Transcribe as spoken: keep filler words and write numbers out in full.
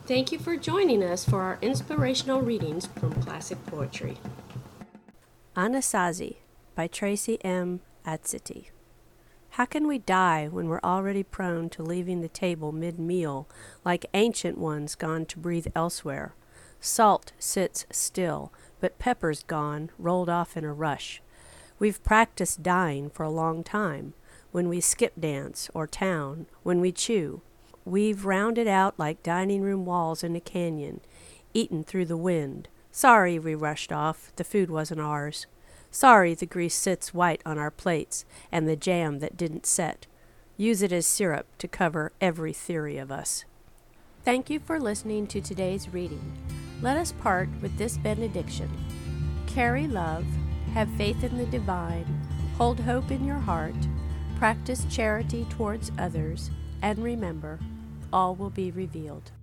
Thank you for joining us for our inspirational readings from classic poetry. Anasazi by Tracy M. Adsiti. How can we die when we're already prone to leaving the table mid-meal, like ancient ones gone to breathe elsewhere? Salt sits still, but pepper's gone, rolled off in a rush. We've practiced dying for a long time, when we skip dance or town, when we chew. We've rounded out like dining room walls in a canyon, eaten through the wind. Sorry we rushed off, the food wasn't ours. Sorry the grease sits white on our plates and the jam that didn't set. Use it as syrup to cover every theory of us. Thank you for listening to today's reading. Let us part with this benediction. Carry love, have faith in the divine, hold hope in your heart, practice charity towards others, and remember, all will be revealed.